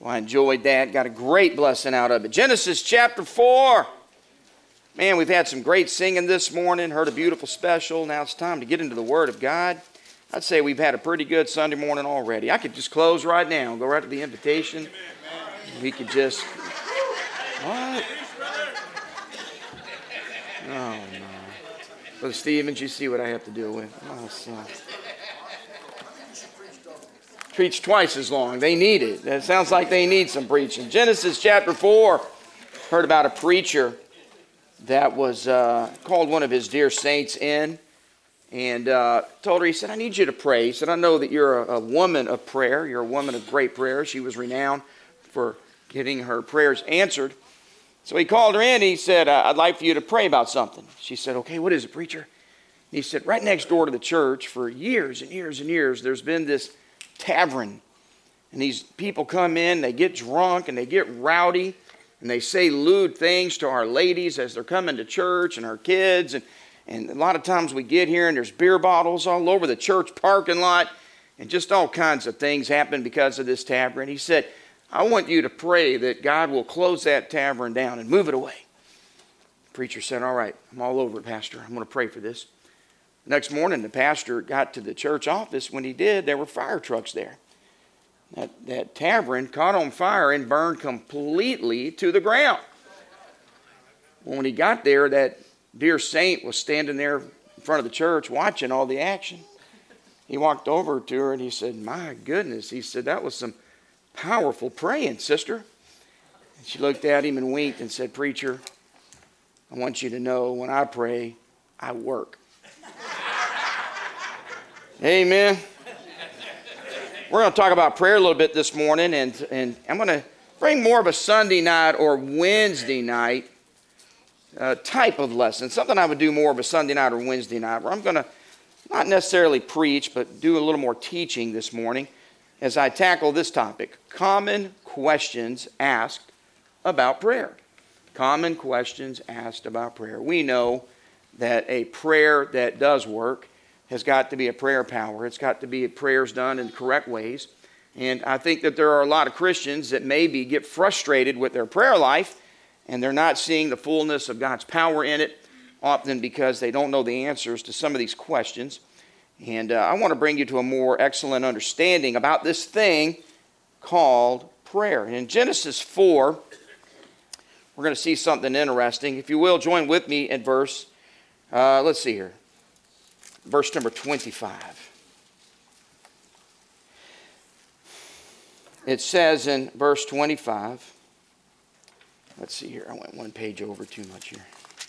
Well, I enjoyed that. Got a great blessing out of it. Genesis chapter 4. Man, we've had some great singing this morning. Heard a beautiful special. Now it's time to get into the Word of God. I'd say we've had a pretty good Sunday morning already. I could just close right now and go right to the invitation. We could just... What? Oh, no. Brother Stevens, you see what I have to deal with. Oh, son. Preach twice as long. They need it. It sounds like they need some preaching. Genesis chapter 4. Heard about a preacher that was called one of his dear saints in and told her, he said, I need you to pray. He said, I know that you're a woman of prayer. You're a woman of great prayer. She was renowned for getting her prayers answered. So he called her in. He said, I'd like for you to pray about something. She said, okay, what is it, preacher? He said, right next door to the church for years and years and years, there's been this tavern. And these people come in, they get drunk and they get rowdy. And they say lewd things to our ladies as they're coming to church and our kids. And a lot of times we get here and there's beer bottles all over the church parking lot. And just all kinds of things happen because of this tavern. He said, I want you to pray that God will close that tavern down and move it away. The preacher said, all right, I'm all over it, Pastor. I'm going to pray for this. Next morning, the pastor got to the church office. When he did, there were fire trucks there. That tavern caught on fire and burned completely to the ground. When he got there, that dear saint was standing there in front of the church watching all the action. He walked over to her and he said, my goodness. He said, that was some powerful praying, sister. And she looked at him and winked and said, preacher, I want you to know when I pray, I work. Amen. We're going to talk about prayer a little bit this morning, and I'm going to bring more of a Sunday night or Wednesday night type of lesson, something I would do more of a Sunday night or Wednesday night, where I'm going to not necessarily preach, but do a little more teaching this morning as I tackle this topic, common questions asked about prayer. Common questions asked about prayer. We know that a prayer that does work has got to be a prayer power. It's got to be prayers done in correct ways. And I think that there are a lot of Christians that maybe get frustrated with their prayer life and they're not seeing the fullness of God's power in it, often because they don't know the answers to some of these questions. And I want to bring you to a more excellent understanding about this thing called prayer. In Genesis 4, we're going to see something interesting. If you will, join with me at verse, let's see here. Verse number 25. It says in verse 25, let's see here, I went one page over too much here.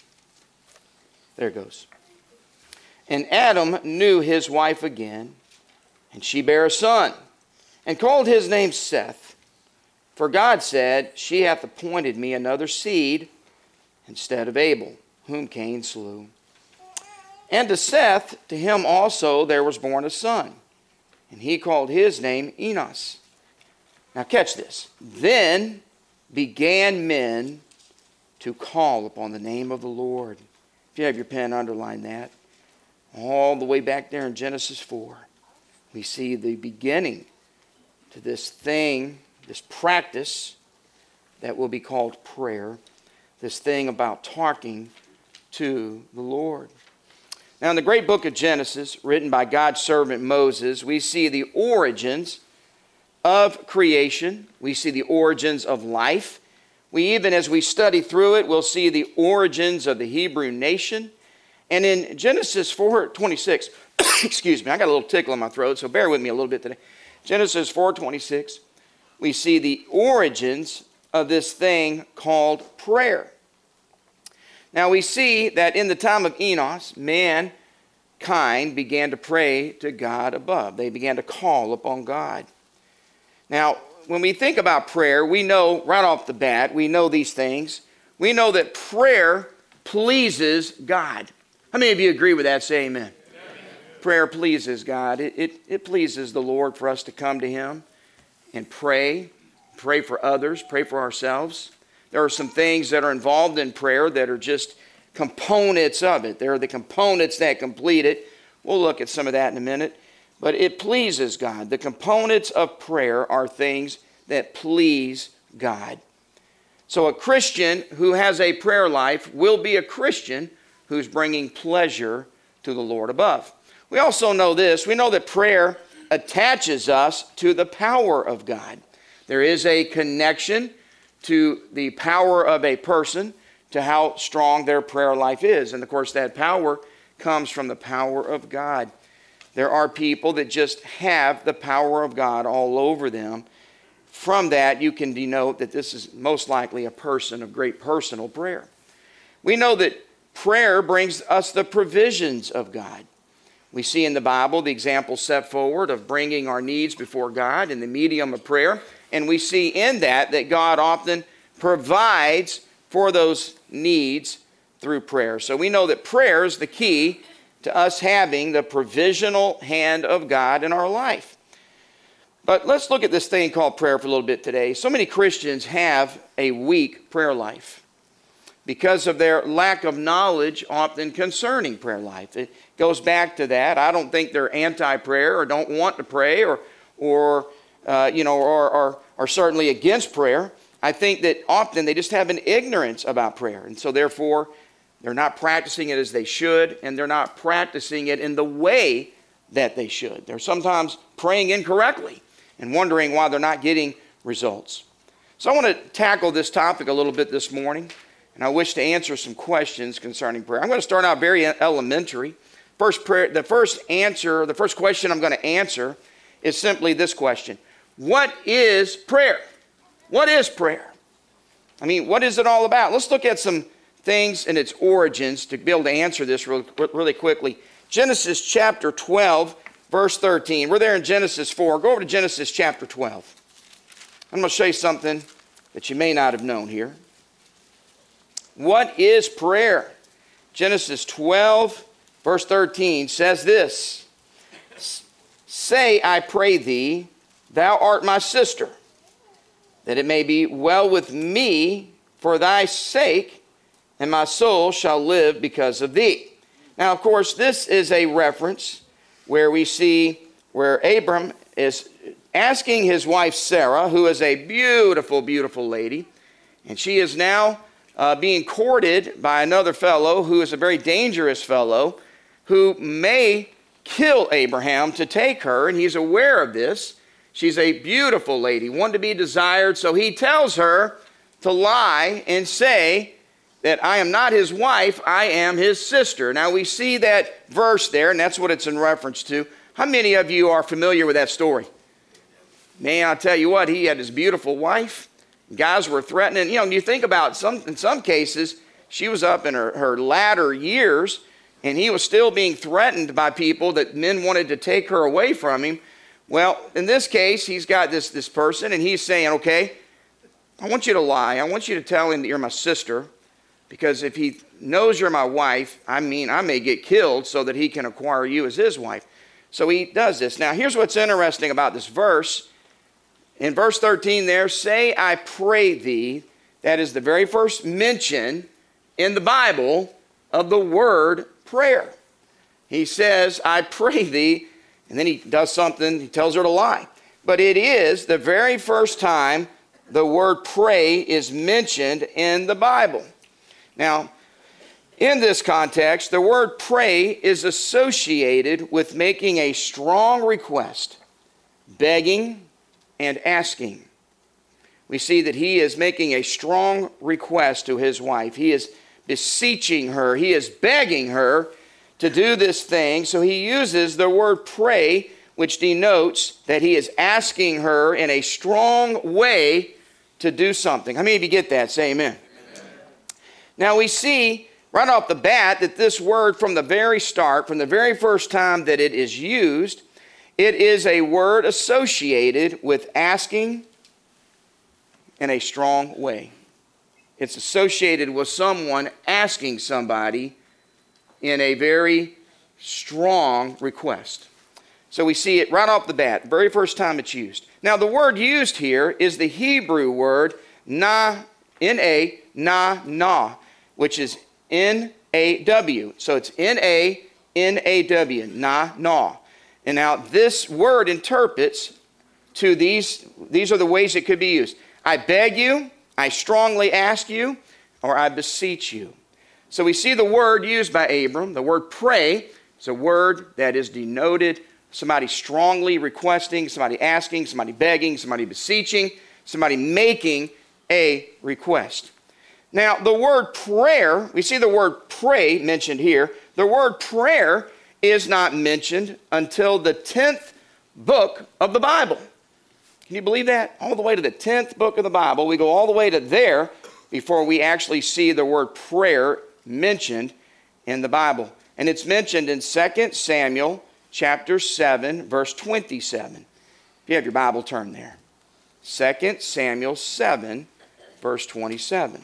There it goes. And Adam knew his wife again, and she bare a son, and called his name Seth. For God said, she hath appointed me another seed instead of Abel, whom Cain slew. And to Seth, to him also there was born a son, and he called his name Enos. Now catch this. Then began men to call upon the name of the Lord. If you have your pen, underline that. All the way back there in Genesis 4, we see the beginning to this thing, this practice that will be called prayer, this thing about talking to the Lord. Now, in the great book of Genesis, written by God's servant Moses, we see the origins of creation. We see the origins of life. We even, as we study through it, we'll see the origins of the Hebrew nation. And in Genesis 4:26, excuse me, I got a little tickle in my throat, so bear with me a little bit today. Genesis 4:26, we see the origins of this thing called prayer. Now we see that in the time of Enos, mankind began to pray to God above. They began to call upon God. Now, when we think about prayer, we know right off the bat, we know these things. We know that prayer pleases God. How many of you agree with that? Say amen. Prayer pleases God. It pleases the Lord for us to come to Him and pray for others, pray for ourselves. There are some things that are involved in prayer that are just components of it. There are the components that complete it. We'll look at some of that in a minute. But it pleases God. The components of prayer are things that please God. So a Christian who has a prayer life will be a Christian who's bringing pleasure to the Lord above. We also know this. We know that prayer attaches us to the power of God. There is a connection to the power of a person, to how strong their prayer life is. And of course, that power comes from the power of God. There are people that just have the power of God all over them. From that, you can denote that this is most likely a person of great personal prayer. We know that prayer brings us the provisions of God. We see in the Bible the example set forward of bringing our needs before God in the medium of prayer. And we see in that God often provides for those needs through prayer. So we know that prayer is the key to us having the provisional hand of God in our life. But let's look at this thing called prayer for a little bit today. So many Christians have a weak prayer life because of their lack of knowledge often concerning prayer life. It goes back to that. I don't think they're anti-prayer or don't want to pray or are certainly against prayer. I think that often they just have an ignorance about prayer. And so therefore, they're not practicing it as they should, and they're not practicing it in the way that they should. They're sometimes praying incorrectly and wondering why they're not getting results. So I want to tackle this topic a little bit this morning, and I wish to answer some questions concerning prayer. I'm going to start out very elementary. The first question I'm going to answer is simply this question. What is prayer? What is prayer? I mean, what is it all about? Let's look at some things in its origins to be able to answer this really quickly. Genesis chapter 12, verse 13. We're there in Genesis 4. Go over to Genesis chapter 12. I'm going to show you something that you may not have known here. What is prayer? Genesis 12, verse 13 says this. Say, I pray thee, thou art my sister, that it may be well with me for thy sake, and my soul shall live because of thee. Now, of course, this is a reference where we see where Abram is asking his wife Sarah, who is a beautiful, beautiful lady, and she is now being courted by another fellow who is a very dangerous fellow who may kill Abraham to take her, and he's aware of this. She's a beautiful lady, one to be desired, so he tells her to lie and say that I am not his wife, I am his sister. Now we see that verse there, and that's what it's in reference to. How many of you are familiar with that story? Man, I'll tell you what, he had his beautiful wife. Guys were threatening. You know, you think about in some cases, she was up in her latter years, and he was still being threatened by people that men wanted to take her away from him. Well, in this case, he's got this person, and he's saying, okay, I want you to lie. I want you to tell him that you're my sister, because if he knows you're my wife, I may get killed so that he can acquire you as his wife. So he does this. Now, here's what's interesting about this verse. In verse 13 there, say, I pray thee. That is the very first mention in the Bible of the word prayer. He says, I pray thee, and then he does something, he tells her to lie. But it is the very first time the word pray is mentioned in the Bible. Now, in this context, the word pray is associated with making a strong request, begging, and asking. We see that he is making a strong request to his wife. He is beseeching her. He is begging her to do this thing. So he uses the word pray, which denotes that he is asking her in a strong way to do something. How many of you get that? Say amen. Amen. Now we see right off the bat that this word from the very start, from the very first time that it is used, it is a word associated with asking in a strong way. It's associated with someone asking somebody in a very strong request. So we see it right off the bat, very first time it's used. Now the word used here is the Hebrew word na, N-A, na, which is N-A-W. So it's N-A-N-A-W, na. And now this word interprets to these are the ways it could be used. I beg you, I strongly ask you, or I beseech you. So we see the word used by Abram. The word pray is a word that is denoted somebody strongly requesting, somebody asking, somebody begging, somebody beseeching, somebody making a request. Now, the word prayer, we see the word pray mentioned here. The word prayer is not mentioned until the 10th book of the Bible. Can you believe that? All the way to the 10th book of the Bible. We go all the way to there before we actually see the word prayer mentioned in the Bible. And it's mentioned in 2 Samuel chapter 7, verse 27. If you have your Bible, turn there. 2 Samuel 7, verse 27.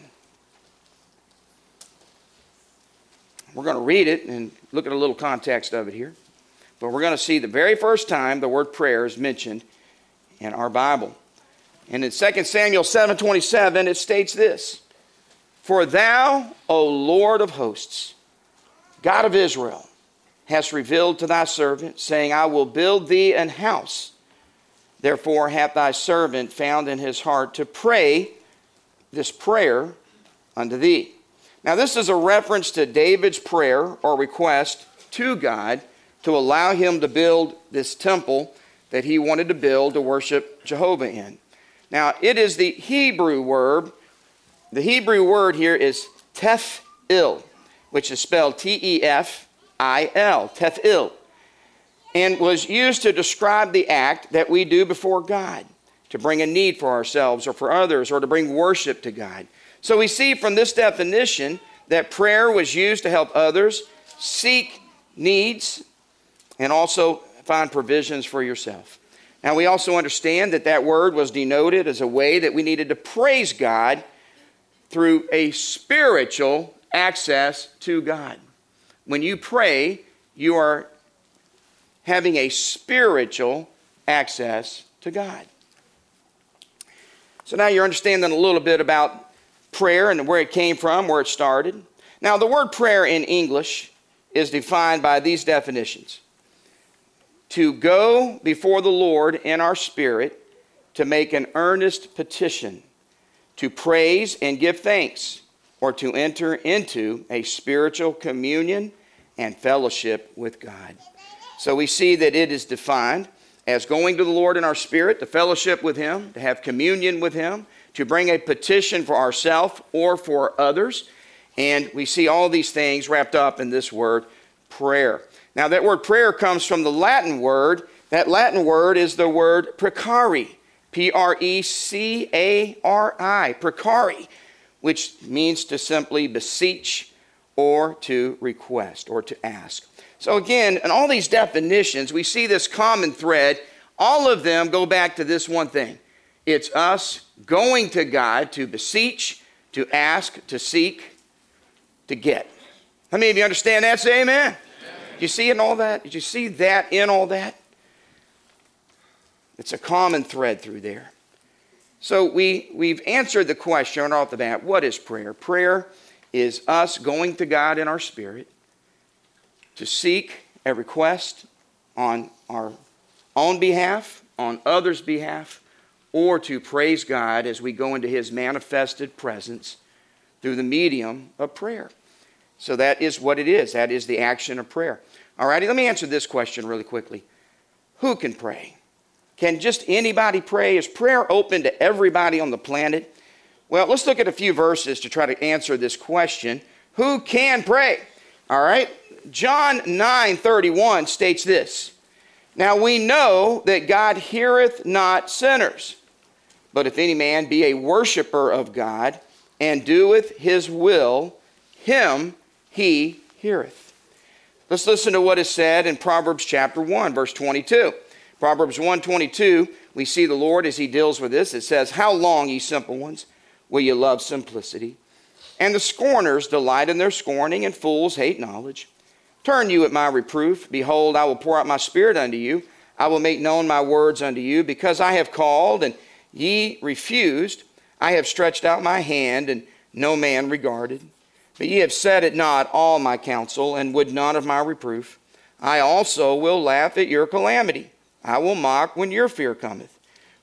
We're going to read it and look at a little context of it here. But we're going to see the very first time the word prayer is mentioned in our Bible. And in 2 Samuel 7:27, it states this: For thou, O Lord of hosts, God of Israel, hast revealed to thy servant, saying, I will build thee an house. Therefore hath thy servant found in his heart to pray this prayer unto thee. Now this is a reference to David's prayer or request to God to allow him to build this temple that he wanted to build to worship Jehovah in. Now it is the Hebrew word. The Hebrew word here is tefil, which is spelled T-E-F-I-L, tefil, and was used to describe the act that we do before God, to bring a need for ourselves or for others, or to bring worship to God. So we see from this definition that prayer was used to help others seek needs and also find provisions for yourself. Now we also understand that that word was denoted as a way that we needed to praise God through a spiritual access to God. When you pray, you are having a spiritual access to God. So now you're understanding a little bit about prayer and where it came from, where it started. Now the word prayer in English is defined by these definitions: to go before the Lord in our spirit, to make an earnest petition, to praise and give thanks, or to enter into a spiritual communion and fellowship with God. So we see that it is defined as going to the Lord in our spirit, to fellowship with Him, to have communion with Him, to bring a petition for ourselves or for others. And we see all these things wrapped up in this word, prayer. Now that word prayer comes from the Latin word. That Latin word is the word precari, P-R-E-C-A-R-I, precari, which means to simply beseech or to request or to ask. So again, in all these definitions, we see this common thread. All of them go back to this one thing. It's us going to God to beseech, to ask, to seek, to get. How many of you understand that? Say amen. Did you see it in all that? Did you see that in all that? It's a common thread through there. So we've answered the question right off the bat. What is prayer? Prayer is us going to God in our spirit to seek a request on our own behalf, on others' behalf, or to praise God as we go into His manifested presence through the medium of prayer. So that is what it is. That is the action of prayer. All righty, let me answer this question really quickly. Who can pray? Can just anybody pray? Is prayer open to everybody on the planet? Well, let's look at a few verses to try to answer this question. Who can pray? All right. John 9:31 states this: Now we know that God heareth not sinners, but if any man be a worshiper of God and doeth His will, him He heareth. Let's listen to what is said in Proverbs chapter 1, verse 22. Proverbs 1:22, we see the Lord as He deals with this. It says, How long, ye simple ones, will ye love simplicity? And the scorners delight in their scorning, and fools hate knowledge. Turn you at my reproof. Behold, I will pour out my spirit unto you. I will make known my words unto you. Because I have called, and ye refused. I have stretched out my hand, and no man regarded. But ye have set at naught all my counsel, and would none of my reproof. I also will laugh at your calamity. I will mock when your fear cometh.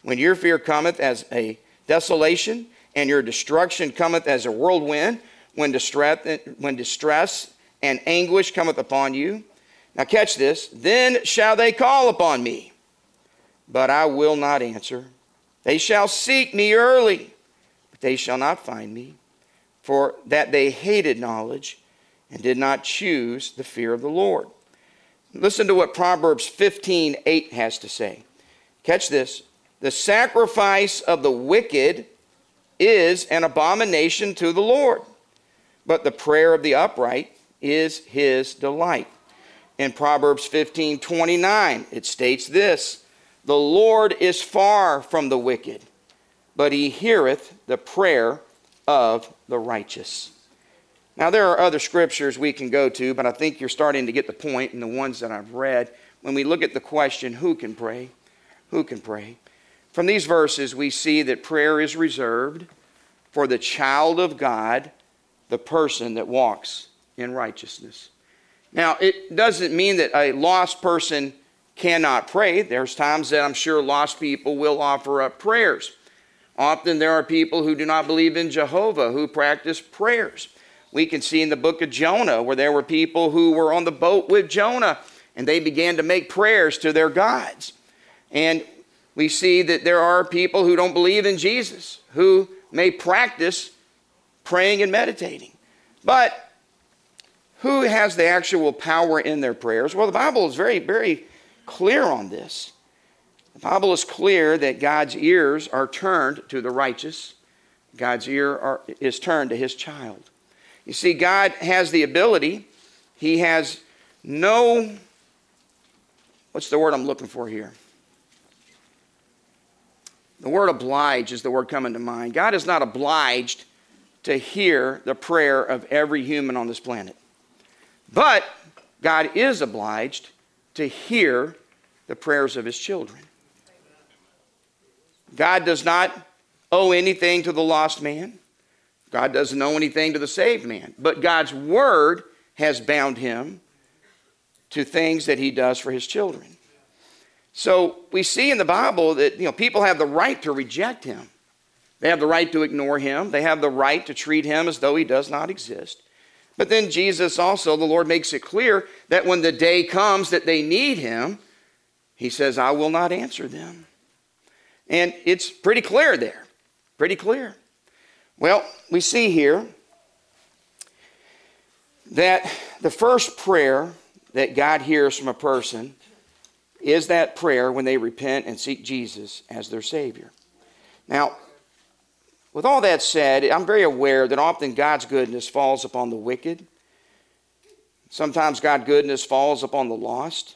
when your fear cometh as a desolation, and your destruction cometh as a whirlwind, when distress and anguish cometh upon you. Now catch this. Then shall they call upon me, but I will not answer. They shall seek me early, but they shall not find me, for that they hated knowledge and did not choose the fear of the Lord. Listen to what Proverbs 15:8 has to say. Catch this. The sacrifice of the wicked is an abomination to the Lord, but the prayer of the upright is his delight. In Proverbs 15:29, it states this: the Lord is far from the wicked, but he heareth the prayer of the righteous. Now, there are other scriptures we can go to, but I think you're starting to get the point in the ones that I've read. When we look at the question, who can pray? Who can pray? From these verses, we see that prayer is reserved for the child of God, the person that walks in righteousness. Now, it doesn't mean that a lost person cannot pray. There's times that I'm sure lost people will offer up prayers. Often there are people who do not believe in Jehovah who practice prayers. We can see in the book of Jonah where there were people who were on the boat with Jonah and they began to make prayers to their gods. And we see that there are people who don't believe in Jesus who may practice praying and meditating. But who has the actual power in their prayers? Well, the Bible is very, very clear on this. The Bible is clear that God's ears are turned to the righteous. God's ear is turned to his child. You see, God has the ability. He has no, what's the word I'm looking for here? The word oblige is the word coming to mind. God is not obliged to hear the prayer of every human on this planet. But God is obliged to hear the prayers of his children. God does not owe anything to the lost man. God doesn't owe anything to the saved man. But God's word has bound him to things that he does for his children. So we see in the Bible that people have the right to reject him. They have the right to ignore him. They have the right to treat him as though he does not exist. But then Jesus also, the Lord makes it clear that when the day comes that they need him, he says, I will not answer them. And it's pretty clear there. Pretty clear. Well, we see here that the first prayer that God hears from a person is that prayer when they repent and seek Jesus as their Savior. Now, with all that said, I'm very aware that often God's goodness falls upon the wicked. Sometimes God's goodness falls upon the lost.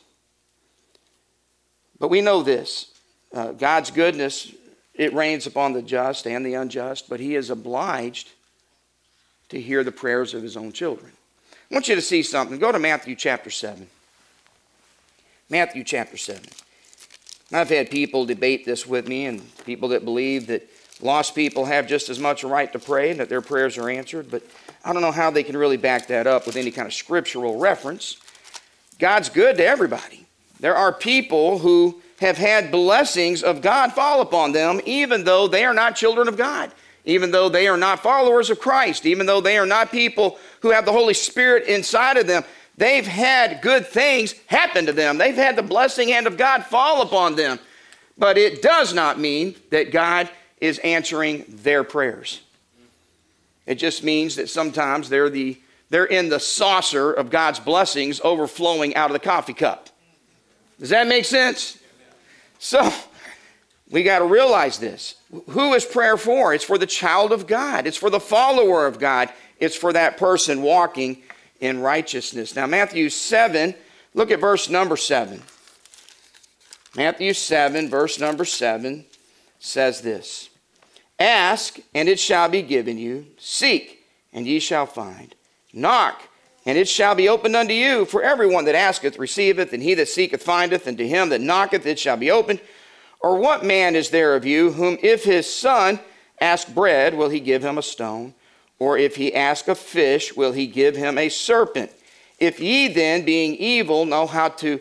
But we know this. God's goodness, it rains upon the just and the unjust, but he is obliged to hear the prayers of his own children. I want you to see something. Go to Matthew chapter 7. Matthew chapter 7. I've had people debate this with me, and people that believe that lost people have just as much a right to pray and that their prayers are answered, but I don't know how they can really back that up with any kind of scriptural reference. God's good to everybody. There are people who have had blessings of God fall upon them, even though they are not children of God, even though they are not followers of Christ, even though they are not people who have the Holy Spirit inside of them. They've had good things happen to them. They've had the blessing hand of God fall upon them. But it does not mean that God is answering their prayers. It just means that sometimes they're in the saucer of God's blessings overflowing out of the coffee cup. Does that make sense? So we got to realize this. Who is prayer for? It's for the child of God. It's for the follower of God. It's for that person walking in righteousness. Now, Matthew 7, look at verse number 7. Matthew 7, verse number 7 says this: Ask, and it shall be given you. Seek, and ye shall find. Knock, and it shall be opened unto you. For everyone that asketh receiveth, and he that seeketh findeth, and to him that knocketh it shall be opened. Or what man is there of you, whom if his son ask bread, will he give him a stone? Or if he ask a fish, will he give him a serpent? If ye then, being evil, know how to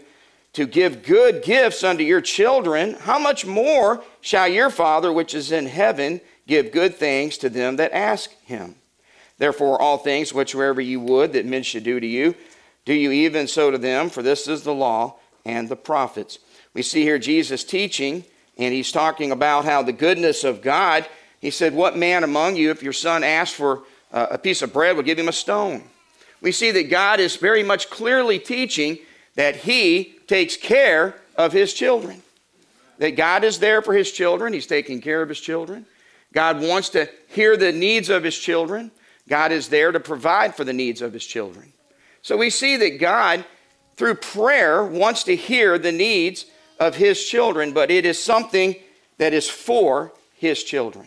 to give good gifts unto your children, how much more shall your Father which is in heaven give good things to them that ask him? Therefore all things whatsoever you would that men should do to you, do you even so to them, for this is the law and the prophets. We see here Jesus teaching, and he's talking about how the goodness of God. He said, what man among you, if your son asked for a piece of bread, would give him a stone? We see that God is very much clearly teaching that he takes care of his children. That God is there for his children. He's taking care of his children. God wants to hear the needs of his children. God is there to provide for the needs of his children. So we see that God, through prayer, wants to hear the needs of his children, but it is something that is for his children.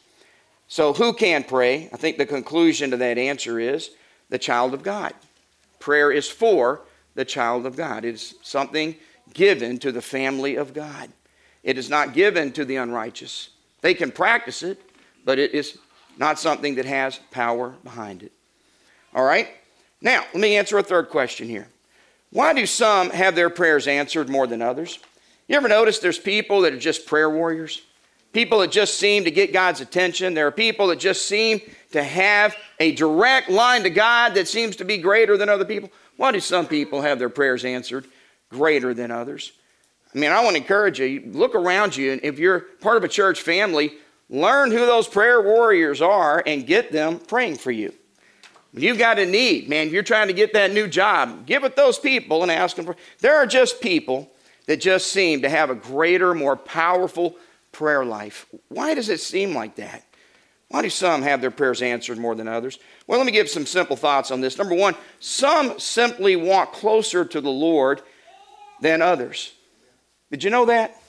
So who can pray? I think the conclusion to that answer is the child of God. Prayer is for the child of God. It is something given to the family of God. It is not given to the unrighteous. They can practice it, but it is not something that has power behind it. All right? Now, let me answer a third question here. Why do some have their prayers answered more than others? You ever notice there's people that are just prayer warriors? People that just seem to get God's attention. There are people that just seem to have a direct line to God that seems to be greater than other people. Why do some people have their prayers answered greater than others? I mean, I want to encourage you, look around you, and if you're part of a church family, learn who those prayer warriors are and get them praying for you. When you've got a need, man, if you're trying to get that new job, give it those people and ask them for. There are just people that just seem to have a greater, more powerful prayer life. Why does it seem like that? Why do some have their prayers answered more than others? Well, let me give some simple thoughts on this. Number one, some simply walk closer to the Lord than others. Did you know that?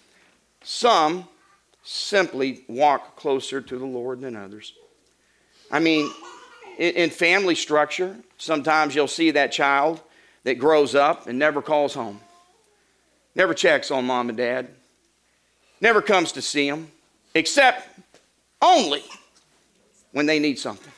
Some simply walk closer to the Lord than others. I mean, in family structure, sometimes you'll see that child that grows up and never calls home, never checks on mom and dad, never comes to see them, except only when they need something.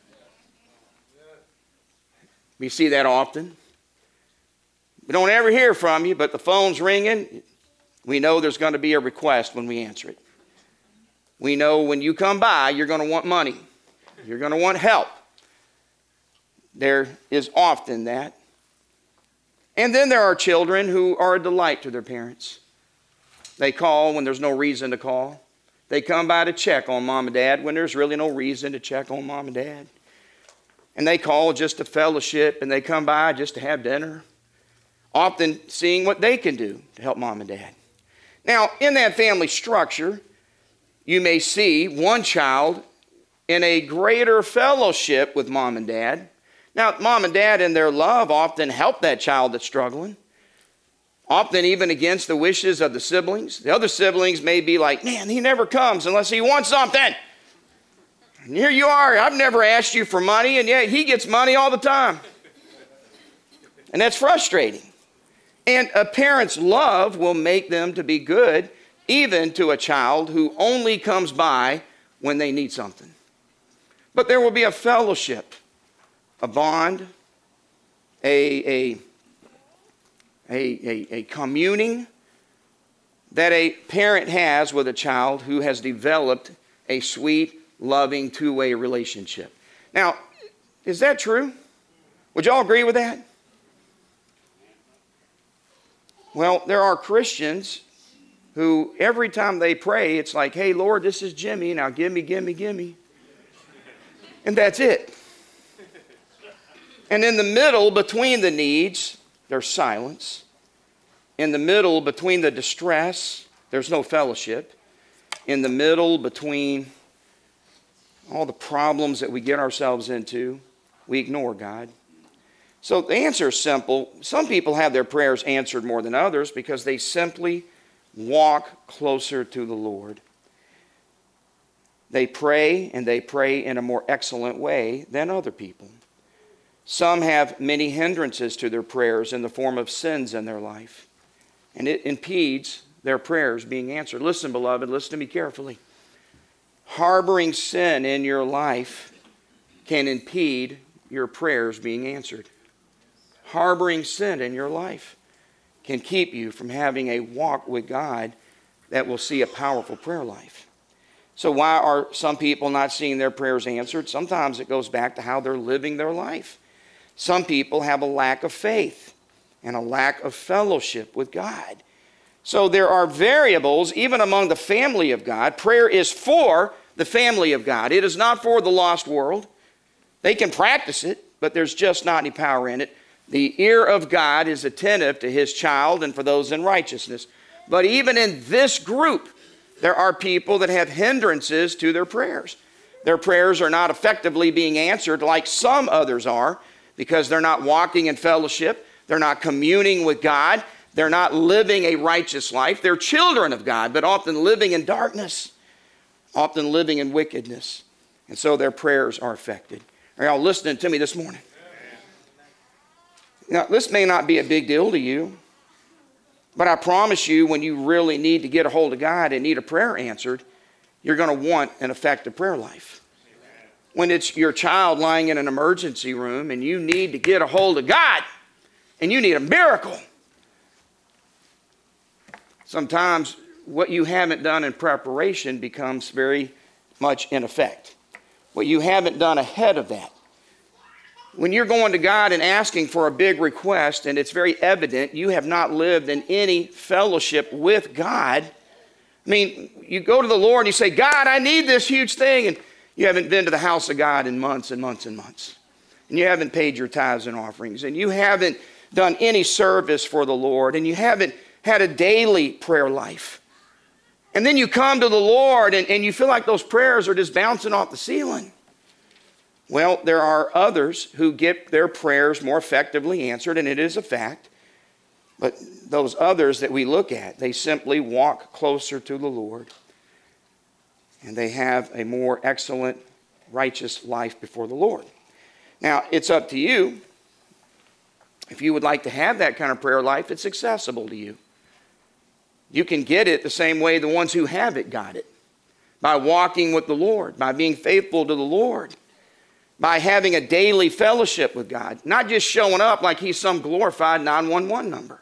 We see that often. We don't ever hear from you, but the phone's ringing. We know there's going to be a request when we answer it. We know when you come by, you're going to want money. You're going to want help. There is often that. And then there are children who are a delight to their parents. They call when there's no reason to call. They come by to check on mom and dad when there's really no reason to check on mom and dad. And they call just to fellowship, and they come by just to have dinner, often seeing what they can do to help mom and dad. Now, in that family structure, you may see one child in a greater fellowship with mom and dad. Now, mom and dad in their love often help that child that's struggling, often even against the wishes of the siblings. The other siblings may be like, man, he never comes unless he wants something. And here you are, I've never asked you for money, and yet he gets money all the time. And that's frustrating. And a parent's love will make them to be good, even to a child who only comes by when they need something. But there will be a fellowship, a bond, a communing that a parent has with a child who has developed a sweet, loving, two-way relationship. Now, is that true? Would you all agree with that? Well, there are Christians who every time they pray, it's like, hey, Lord, this is Jimmy. Now give me, give me, give me. And that's it. And in the middle between the needs, there's silence. In the middle between the distress, there's no fellowship. In the middle between all the problems that we get ourselves into, we ignore God. So the answer is simple. Some people have their prayers answered more than others because they simply walk closer to the Lord. They pray, and they pray in a more excellent way than other people. Some have many hindrances to their prayers in the form of sins in their life, and it impedes their prayers being answered. Listen, beloved, listen to me carefully. Harboring sin in your life can impede your prayers being answered. Harboring sin in your life can keep you from having a walk with God that will see a powerful prayer life. So why are some people not seeing their prayers answered? Sometimes it goes back to how they're living their life. Some people have a lack of faith and a lack of fellowship with God. So there are variables, even among the family of God. Prayer is for the family of God. It is not for the lost world. They can practice it, but there's just not any power in it. The ear of God is attentive to his child and for those in righteousness. But even in this group, there are people that have hindrances to their prayers. Their prayers are not effectively being answered like some others are because they're not walking in fellowship. They're not communing with God. They're not living a righteous life. They're children of God, but often living in darkness, often living in wickedness. And so their prayers are affected. Are y'all listening to me this morning? Now, this may not be a big deal to you, but I promise you, when you really need to get a hold of God and need a prayer answered, you're going to want an effective prayer life. When it's your child lying in an emergency room and you need to get a hold of God and you need a miracle, sometimes what you haven't done in preparation becomes very much in effect. What you haven't done ahead of that. When you're going to God and asking for a big request and it's very evident you have not lived in any fellowship with God, I mean, you go to the Lord and you say, God, I need this huge thing, and you haven't been to the house of God in months and months and months. And you haven't paid your tithes and offerings, and you haven't done any service for the Lord, and you haven't had a daily prayer life. And then you come to the Lord and you feel like those prayers are just bouncing off the ceiling. Well, there are others who get their prayers more effectively answered, and it is a fact. But those others that we look at, they simply walk closer to the Lord, and they have a more excellent, righteous life before the Lord. Now, it's up to you. If you would like to have that kind of prayer life, it's accessible to you. You can get it the same way the ones who have it got it. By walking with the Lord, by being faithful to the Lord, by having a daily fellowship with God, not just showing up like he's some glorified 911 number.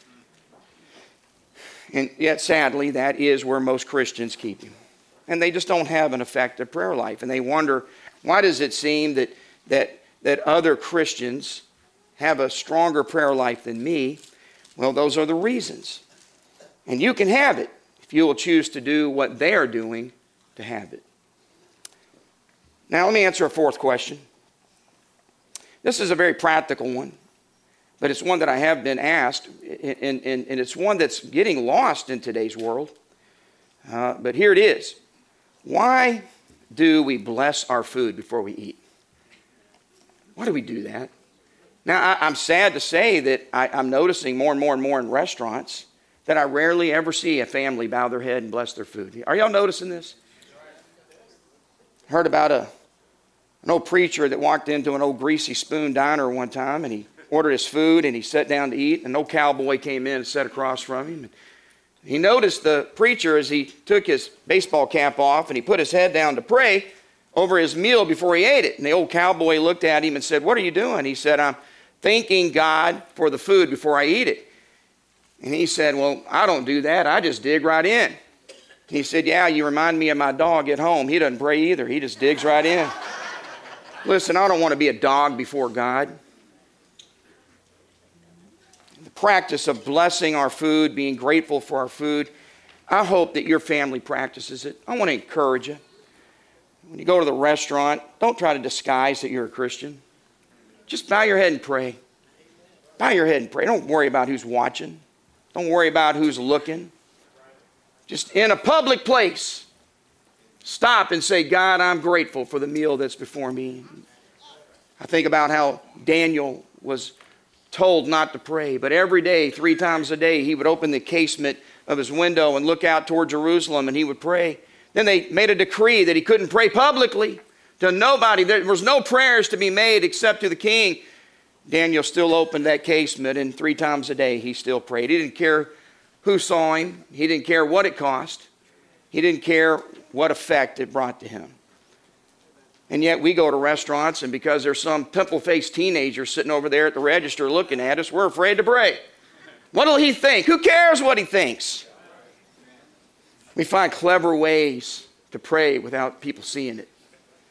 And yet, sadly, that is where most Christians keep him. And they just don't have an effective prayer life. And they wonder, why does it seem that other Christians have a stronger prayer life than me? Well, those are the reasons. And you can have it if you will choose to do what they are doing to have it. Now, let me answer a fourth question. This is a very practical one, but it's one that I have been asked, and it's one that's getting lost in today's world. But here it is. Why do we bless our food before we eat? Why do we do that? Now, I'm sad to say that I'm noticing more and more and more in restaurants that I rarely ever see a family bow their head and bless their food. Are y'all noticing this? Heard about an old preacher that walked into an old Greasy Spoon diner one time, and he ordered his food and he sat down to eat. An old cowboy came in and sat across from him. And he noticed the preacher as he took his baseball cap off and he put his head down to pray over his meal before he ate it. And the old cowboy looked at him and said, "What are you doing?" He said, "I'm thanking God for the food before I eat it." And he said, "Well, I don't do that. I just dig right in." He said, "Yeah, you remind me of my dog at home. He doesn't pray either. He just digs right in." Listen, I don't want to be a dog before God. The practice of blessing our food, being grateful for our food, I hope that your family practices it. I want to encourage you. When you go to the restaurant, don't try to disguise that you're a Christian. Just bow your head and pray. Bow your head and pray. Don't worry about who's watching. Don't worry about who's looking. Just in a public place, stop and say, "God, I'm grateful for the meal that's before me." I think about how Daniel was told not to pray, but every day, 3 times a day, he would open the casement of his window and look out toward Jerusalem and he would pray. Then they made a decree that he couldn't pray publicly to nobody. There was no prayers to be made except to the king. Daniel still opened that casement, and 3 times a day he still prayed. He didn't care who saw him. He didn't care what it cost. He didn't care what effect it brought to him. And yet we go to restaurants, and because there's some pimple-faced teenager sitting over there at the register looking at us, we're afraid to pray. What will he think? Who cares what he thinks? We find clever ways to pray without people seeing it.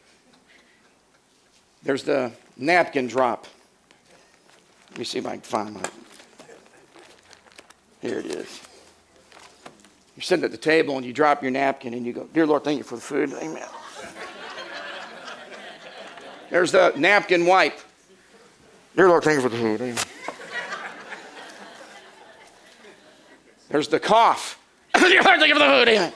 There's the napkin drop. Let me see if I can find mine. Here it is. You're sitting at the table and you drop your napkin and you go, "Dear Lord, thank you for the food." Amen. There's the napkin wipe. "Dear Lord, thank you for the food." Amen. There's the cough. "Dear Lord, thank you for the food." Amen.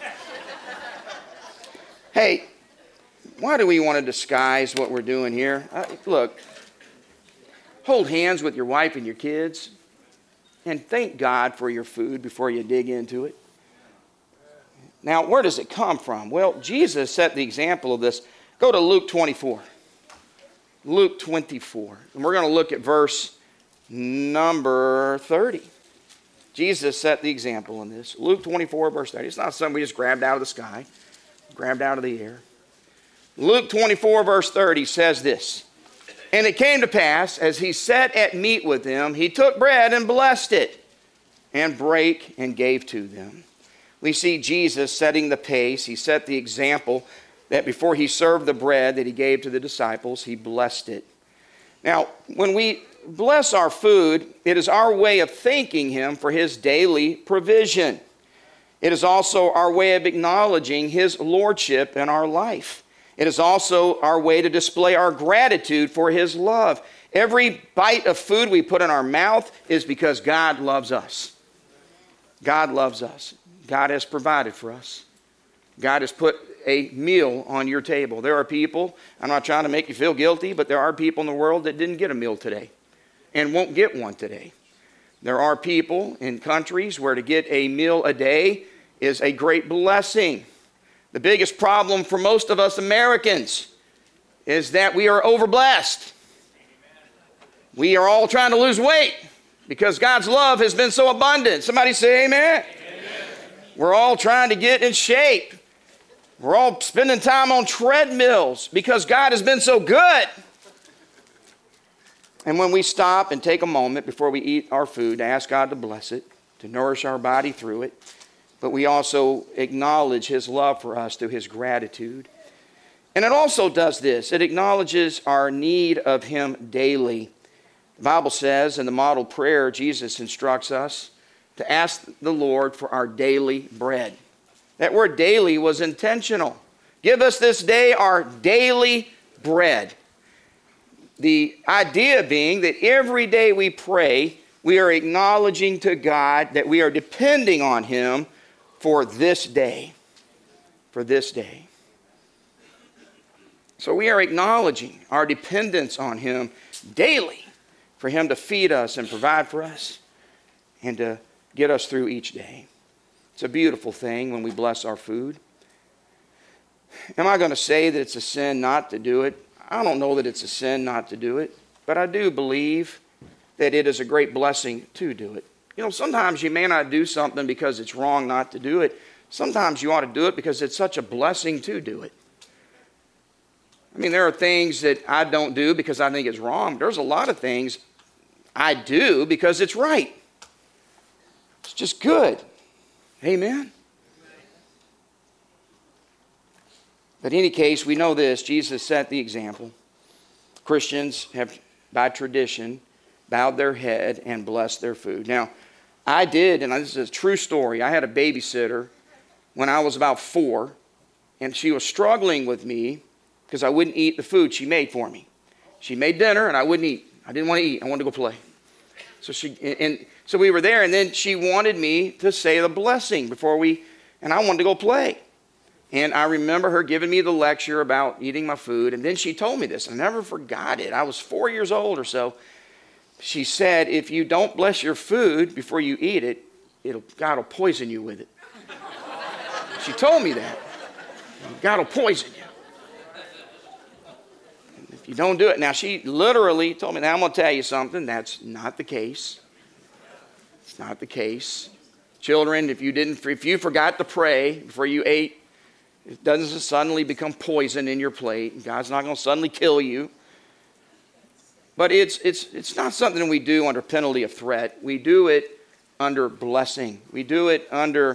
Hey, why do we want to disguise what we're doing here? Look, hold hands with your wife and your kids and thank God for your food before you dig into it. Now, where does it come from? Well, Jesus set the example of this. Go to Luke 24. Luke 24. And we're going to look at verse number 30. Jesus set the example in this. Luke 24, verse 30. It's not something we just grabbed out of the sky, grabbed out of the air. Luke 24, verse 30 says this. "And it came to pass, as he sat at meat with them, he took bread and blessed it, and brake and gave to them." We see Jesus setting the pace. He set the example that before he served the bread that he gave to the disciples, he blessed it. Now, when we bless our food, it is our way of thanking him for his daily provision. It is also our way of acknowledging his lordship in our life. It is also our way to display our gratitude for his love. Every bite of food we put in our mouth is because God loves us. God loves us. God has provided for us. God has put a meal on your table. There are people, I'm not trying to make you feel guilty, but there are people in the world that didn't get a meal today and won't get one today. There are people in countries where to get a meal a day is a great blessing. The biggest problem for most of us Americans is that we are overblessed. We are all trying to lose weight because God's love has been so abundant. Somebody say amen. We're all trying to get in shape. We're all spending time on treadmills because God has been so good. And when we stop and take a moment before we eat our food to ask God to bless it, to nourish our body through it, but we also acknowledge his love for us through his gratitude. And it also does this. It acknowledges our need of him daily. The Bible says in the model prayer, Jesus instructs us to ask the Lord for our daily bread. That word daily was intentional. Give us this day our daily bread. The idea being that every day we pray, we are acknowledging to God that we are depending on him for this day. For this day. So we are acknowledging our dependence on him daily for him to feed us and provide for us and to get us through each day. It's a beautiful thing when we bless our food. Am I going to say that it's a sin not to do it? I don't know that it's a sin not to do it, but I do believe that it is a great blessing to do it. You know, sometimes you may not do something because it's wrong not to do it. Sometimes you ought to do it because it's such a blessing to do it. I mean, there are things that I don't do because I think it's wrong. There's a lot of things I do because it's right. It's just good. Amen. But in any case, we know this. Jesus set the example. Christians have, by tradition, bowed their head and blessed their food. Now, I did, and this is a true story. I had a babysitter when I was about 4, and she was struggling with me because I wouldn't eat the food she made for me. She made dinner, and I wouldn't eat. I didn't want to eat. I wanted to go play. So we were there, and then she wanted me to say the blessing and I wanted to go play. And I remember her giving me the lecture about eating my food, and then she told me this. I never forgot it. I was 4 years old or so. She said, if you don't bless your food before you eat it, God will poison you with it. She told me that. God will poison you. If you don't do it. Now, she literally told me, now I'm going to tell you something. That's not the case. It's not the case. Children, if you forgot to pray before you ate, it doesn't suddenly become poison in your plate. God's not going to suddenly kill you. But it's not something we do under penalty of threat. We do it under blessing. We do it under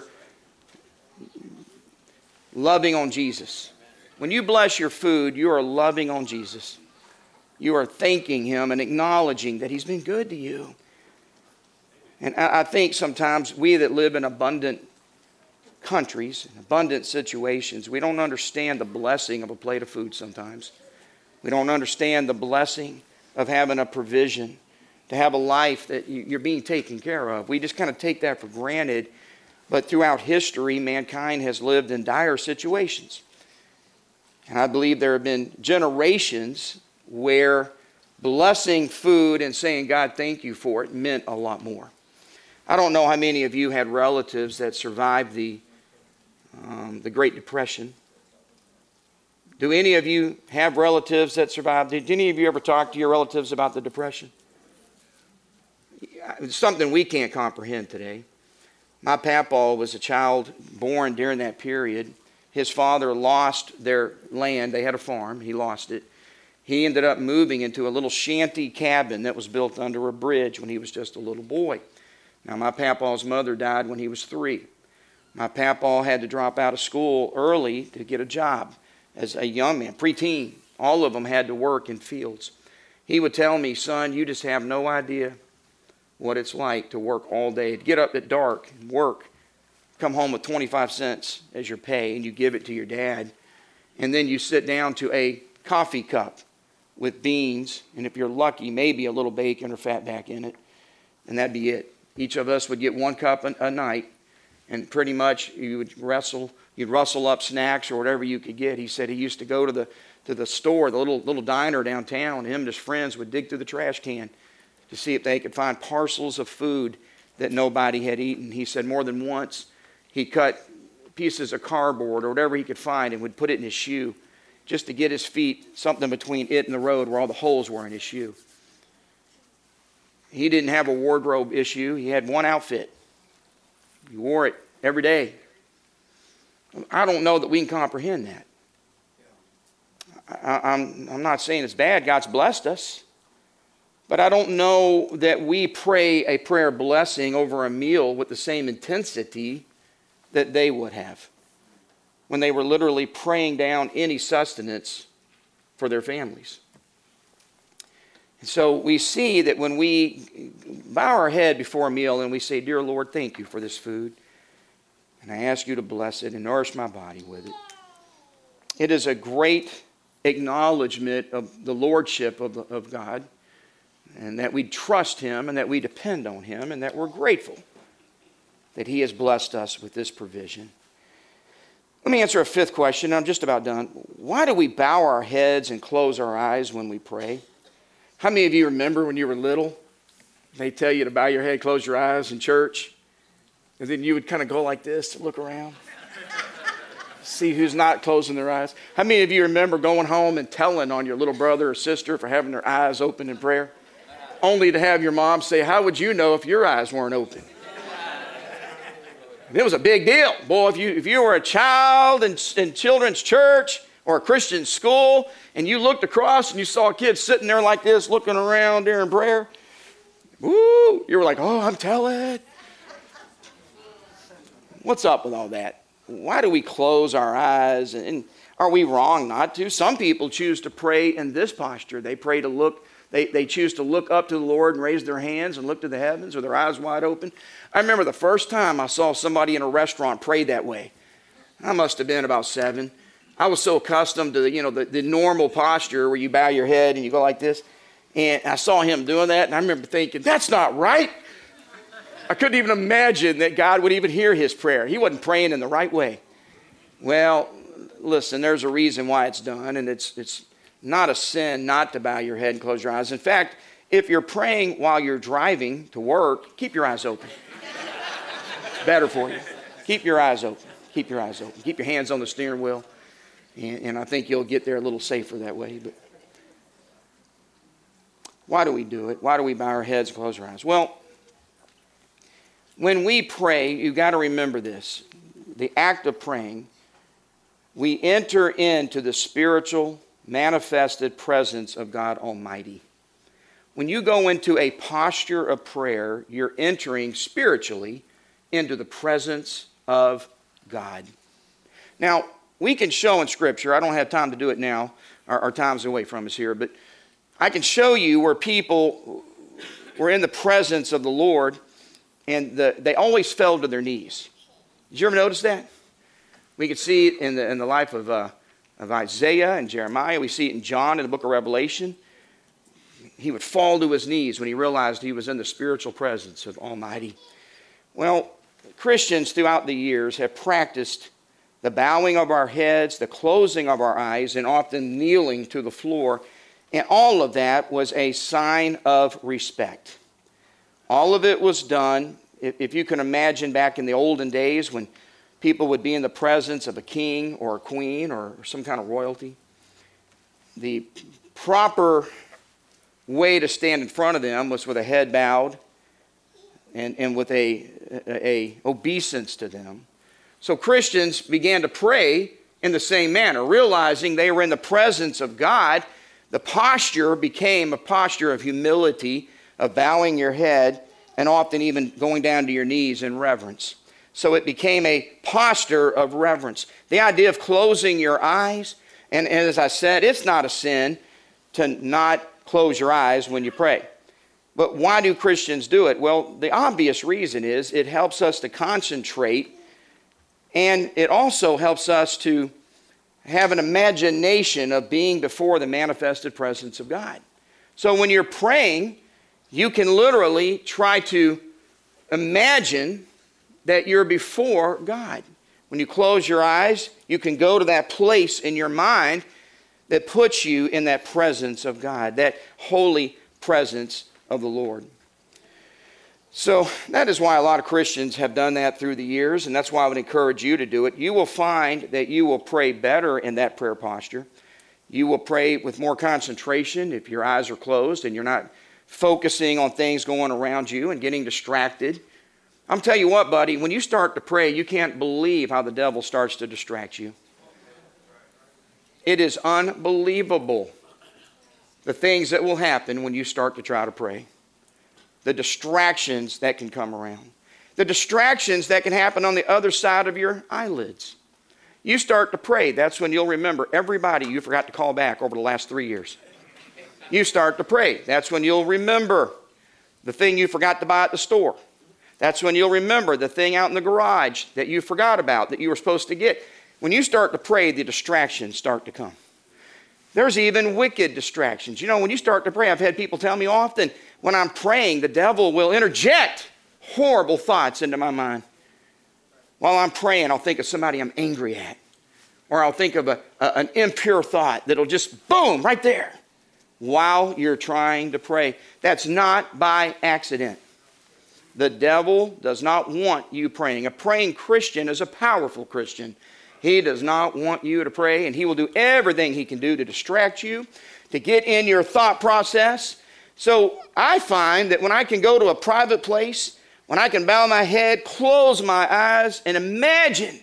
loving on Jesus. When you bless your food, you are loving on Jesus. You are thanking Him and acknowledging that He's been good to you. And I think sometimes we that live in abundant countries, abundant situations, we don't understand the blessing of a plate of food sometimes. We don't understand the blessing of having a provision, to have a life that you're being taken care of. We just kind of take that for granted. But throughout history, mankind has lived in dire situations. And I believe there have been generations where blessing food and saying, God, thank you for it, meant a lot more. I don't know how many of you had relatives that survived the Great Depression. Do any of you have relatives that survived? Did any of you ever talk to your relatives about the Depression? It's something we can't comprehend today. My papa was a child born during that period. His father lost their land. They had a farm. He lost it. He ended up moving into a little shanty cabin that was built under a bridge when he was just a little boy. Now, my papa's mother died when he was 3. My papa had to drop out of school early to get a job as a young man, preteen. All of them had to work in fields. He would tell me, son, you just have no idea what it's like to work all day, to get up at dark and work, come home with 25 cents as your pay, and you give it to your dad. And then you sit down to a coffee cup with beans, and if you're lucky, maybe a little bacon or fat back in it, and that'd be it. Each of us would get 1 cup a night, and pretty much you'd rustle up snacks or whatever you could get. He said he used to go to the store, the little diner downtown, and him and his friends would dig through the trash can to see if they could find parcels of food that nobody had eaten. He said more than once he cut pieces of cardboard or whatever he could find and would put it in his shoe just to get his feet something between it and the road where all the holes were in his shoe. He didn't have a wardrobe issue. He had one outfit. He wore it every day. I don't know that we can comprehend that. I'm not saying it's bad. God's blessed us. But I don't know that we pray a prayer blessing over a meal with the same intensity that they would have when they were literally praying down any sustenance for their families. And so we see that when we bow our head before a meal and we say, Dear Lord, thank you for this food, and I ask you to bless it and nourish my body with it. It is a great acknowledgement of the lordship of God, and that we trust Him and that we depend on Him and that we're grateful that He has blessed us with this provision. Let me answer a 5th question. I'm just about done. Why do we bow our heads and close our eyes when we pray? How many of you remember when you were little, they tell you to bow your head, close your eyes in church, and then you would kind of go like this to look around, see who's not closing their eyes? How many of you remember going home and telling on your little brother or sister for having their eyes open in prayer, only to have your mom say, how would you know if your eyes weren't open? It was a big deal. Boy, if you were a child in children's church or a Christian school and you looked across and you saw a kid sitting there like this looking around during prayer, woo, you were like, oh, I'm telling. What's up with all that? Why do we close our eyes? And are we wrong not to? Some people choose to pray in this posture. They pray to look. They choose to look up to the Lord and raise their hands and look to the heavens with their eyes wide open. I remember the first time I saw somebody in a restaurant pray that way. I must have been about 7. I was so accustomed to the normal posture where you bow your head and you go like this. And I saw him doing that, and I remember thinking, that's not right. I couldn't even imagine that God would even hear his prayer. He wasn't praying in the right way. Well, listen, there's a reason why it's done, and it's not a sin not to bow your head and close your eyes. In fact, if you're praying while you're driving to work, keep your eyes open. Better for you. Keep your eyes open. Keep your eyes open. Keep your hands on the steering wheel, and I think you'll get there a little safer that way. But why do we do it? Why do we bow our heads and close our eyes? Well, when we pray, you've got to remember this. The act of praying, we enter into the spiritual, manifested presence of God Almighty. when you go into a posture of prayer, you're entering spiritually into the presence of God. Now, we can show in Scripture, I don't have time to do it now, our time's away from us here, but I can show you where people were in the presence of the Lord and they always fell to their knees. Did you ever notice that? We can see it in the life of Isaiah and Jeremiah. We see it in John in the book of Revelation. He would fall to his knees when he realized he was in the spiritual presence of Almighty. Well, Christians throughout the years have practiced the bowing of our heads, the closing of our eyes, and often kneeling to the floor. And all of that was a sign of respect. All of it was done, if you can imagine back in the olden days when people would be in the presence of a king or a queen or some kind of royalty. The proper way to stand in front of them was with a head bowed and with a obeisance to them. So Christians began to pray in the same manner, realizing they were in the presence of God. The posture became a posture of humility, of bowing your head, and often even going down to your knees in reverence. So it became a posture of reverence. The idea of closing your eyes, and as I said, it's not a sin to not close your eyes when you pray. But why do Christians do it? Well, the obvious reason is it helps us to concentrate, and it also helps us to have an imagination of being before the manifested presence of God. So when you're praying, you can literally try to imagine that you're before God. When you close your eyes, you can go to that place in your mind that puts you in that presence of God, that holy presence of the Lord. So that is why a lot of Christians have done that through the years, and that's why I would encourage you to do it. You will find that you will pray better in that prayer posture. You will pray with more concentration if your eyes are closed and you're not focusing on things going around you and getting distracted. I'm telling you what, buddy, when you start to pray, you can't believe how the devil starts to distract you. It is unbelievable, the things that will happen when you start to try to pray. The distractions that can come around. The distractions that can happen on the other side of your eyelids. You start to pray, that's when you'll remember everybody you forgot to call back over the last 3 years. You start to pray, that's when you'll remember the thing you forgot to buy at the store. That's when you'll remember the thing out in the garage that you forgot about, that you were supposed to get. When you start to pray, the distractions start to come. There's even wicked distractions. You know, when you start to pray, I've had people tell me often, when I'm praying, the devil will interject horrible thoughts into my mind. While I'm praying, I'll think of somebody I'm angry at. Or I'll think of an impure thought that'll just boom, right there. While you're trying to pray. That's not by accident. The devil does not want you praying. A praying Christian is a powerful Christian. He does not want you to pray, and he will do everything he can do to distract you, to get in your thought process. So I find that when I can go to a private place, when I can bow my head, close my eyes, and imagine,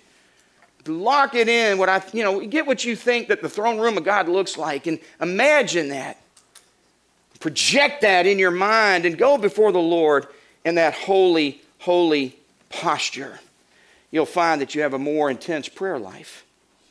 lock it in, get what you think that the throne room of God looks like, and imagine that. Project that in your mind and go before the Lord in that holy, holy posture. You'll find that you have a more intense prayer life.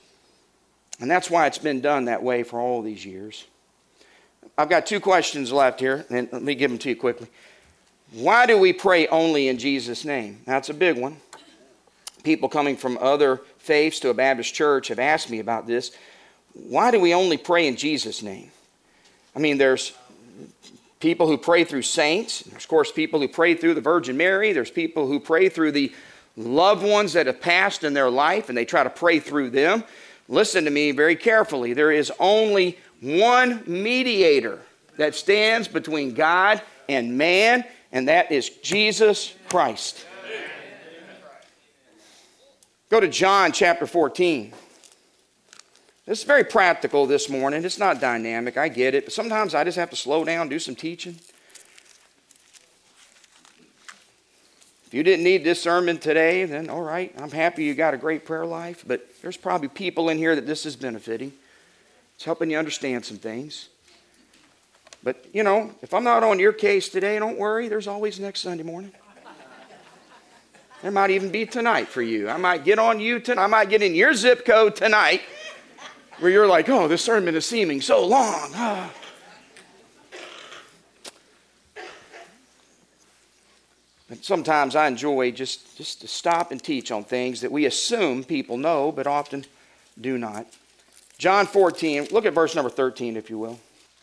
And that's why it's been done that way for all these years. I've got 2 questions left here, and let me give them to you quickly. Why do we pray only in Jesus' name? That's a big one. People coming from other faiths to a Baptist church have asked me about this. Why do we only pray in Jesus' name? I mean, there's people who pray through saints. There's, of course, people who pray through the Virgin Mary. There's people who pray through the loved ones that have passed in their life, and they try to pray through them. Listen to me very carefully. There is only one mediator that stands between God and man, and that is Jesus Christ. Go to John chapter 14. This is very practical this morning. It's not dynamic, I get it, but sometimes I just have to slow down, do some teaching. If you didn't need this sermon today, then all right, I'm happy you got a great prayer life, but there's probably people in here that this is benefiting. It's helping you understand some things. But, if I'm not on your case today, don't worry. There's always next Sunday morning. There might even be tonight for you. I might get on you tonight. I might get in your zip code tonight where you're like, oh, this sermon is seeming so long. Ah. But sometimes I enjoy just to stop and teach on things that we assume people know, but often do not. John 14, look at verse number 13, if you will.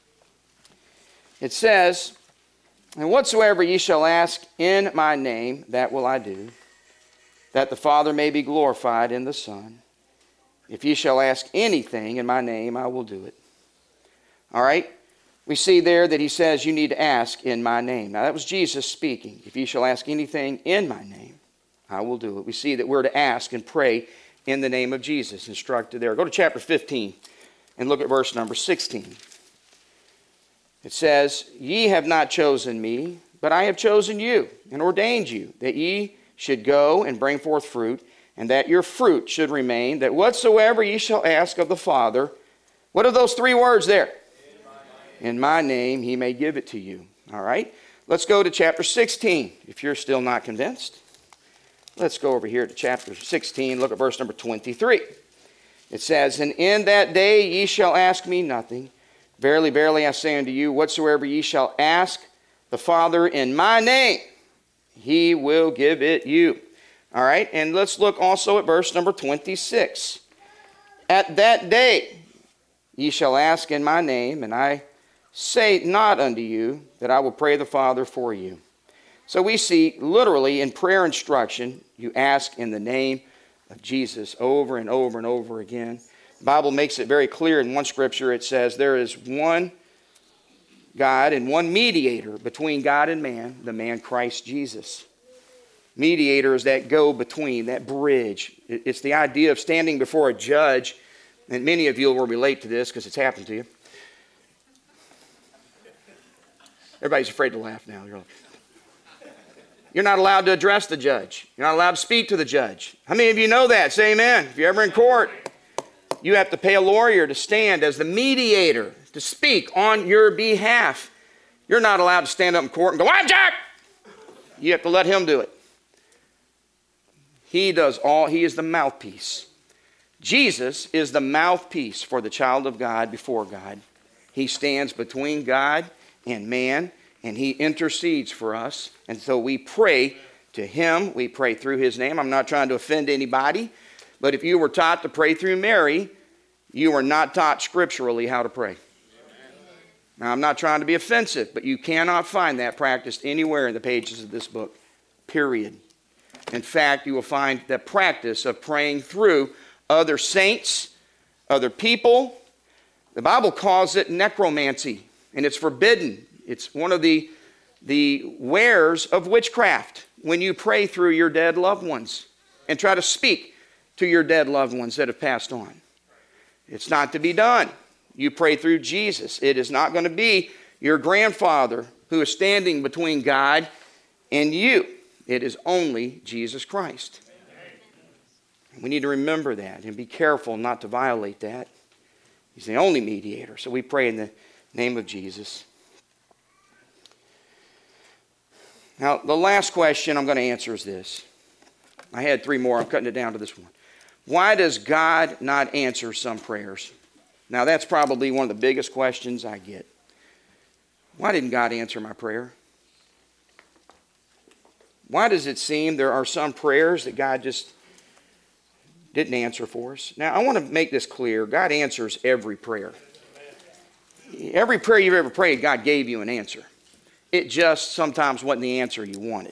It says, and whatsoever ye shall ask in my name, that will I do, that the Father may be glorified in the Son. If ye shall ask anything in my name, I will do it. All right? We see there that he says you need to ask in my name. Now that was Jesus speaking. If ye shall ask anything in my name, I will do it. We see that we're to ask and pray in the name of Jesus, instructed there. Go to chapter 15 and look at verse number 16. It says, ye have not chosen me, but I have chosen you and ordained you, that ye should go and bring forth fruit, and that your fruit should remain, that whatsoever ye shall ask of the Father, what are those three words there? In my name, he may give it to you. All right? Let's go to chapter 16, if you're still not convinced. Let's go over here to chapter 16, look at verse number 23. It says, and in that day ye shall ask me nothing. Verily, verily, I say unto you, whatsoever ye shall ask the Father in my name, he will give it you. All right, and let's look also at verse number 26. At that day ye shall ask in my name, and I say not unto you that I will pray the Father for you. So we see literally in prayer instruction, you ask in the name of Jesus over and over and over again. The Bible makes it very clear in one scripture. It says there is one God and one mediator between God and man, the man Christ Jesus. Mediator is that go-between, that bridge. It's the idea of standing before a judge, and many of you will relate to this because it's happened to you. Everybody's afraid to laugh now. You're not allowed to address the judge. You're not allowed to speak to the judge. How many of you know that? Say amen. If you're ever in court, you have to pay a lawyer to stand as the mediator to speak on your behalf. You're not allowed to stand up in court and go, object! You have to let him do it. He does all. He is the mouthpiece. Jesus is the mouthpiece for the child of God before God. He stands between God and man, and he intercedes for us. And so we pray to him. We pray through his name. I'm not trying to offend anybody, but if you were taught to pray through Mary, you were not taught scripturally how to pray. Now, I'm not trying to be offensive, but you cannot find that practiced anywhere in the pages of this book, period. In fact, you will find the practice of praying through other saints, other people. The Bible calls it necromancy, and it's forbidden. It's one of the wares of witchcraft when you pray through your dead loved ones and try to speak to your dead loved ones that have passed on. It's not to be done. You pray through Jesus. It is not going to be your grandfather who is standing between God and you. It is only Jesus Christ. We need to remember that and be careful not to violate that. He's the only mediator. So we pray in the name of Jesus. Now, the last question I'm going to answer is this. I had three more. I'm cutting it down to this one. Why does God not answer some prayers? Now, that's probably one of the biggest questions I get. Why didn't God answer my prayer? Why does it seem there are some prayers that God just didn't answer for us? Now, I want to make this clear. God answers every prayer. Every prayer you've ever prayed, God gave you an answer. It just sometimes wasn't the answer you wanted.